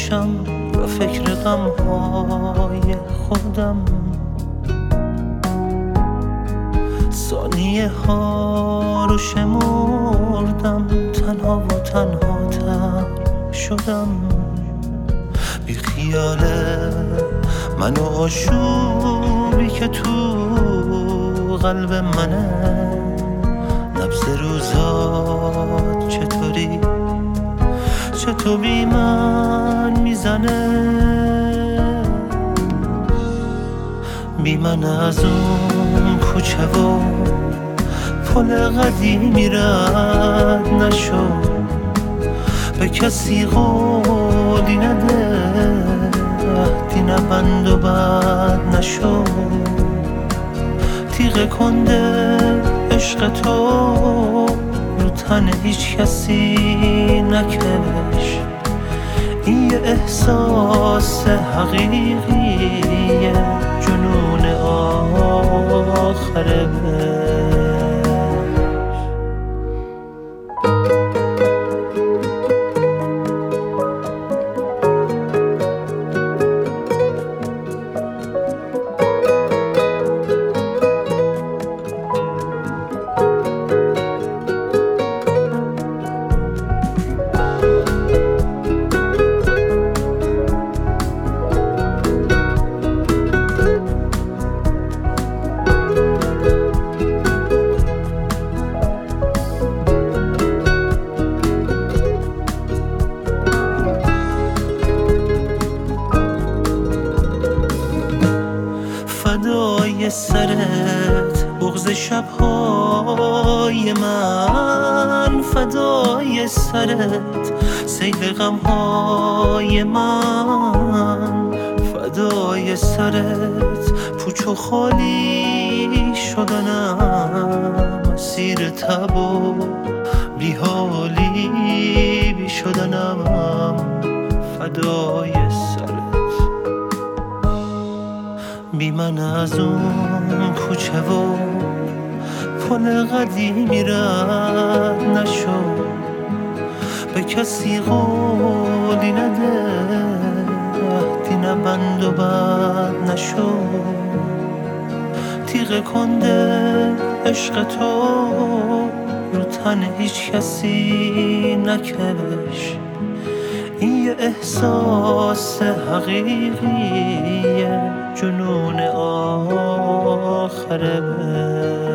باشم و فکر غمهای خودم. ثانیه ها رو شمردم، تنها و تنها تر شدم. بی خیال من و آشوبی که تو قلب منه. نبض روزات چطور بی من میزنه؟ بی من از اون کوچه و پل قدیمی رد نشو. به کسی قولی نده، عهدی نبند و بد نشو. تیغ کنده عشق تو رو تن هیچ کسی نکش. این یه احساس حقیقیه، جنون آخره فدای سرت بغض شبهای من، فدای سرت سیل غمهای من، فدای سرت پوچ و خالی شدنم، اسیر تب و بیحالی بی شدنم. فدای سرت بی من از اون کوچه و پل قدیمی رد نشو. به کسی قولی نده، عهدی نبند و بد نشو. تیغ کنده عشق تو رو تن هیچ کسی نکش. این یه احساس حقیقیه، جنون آخره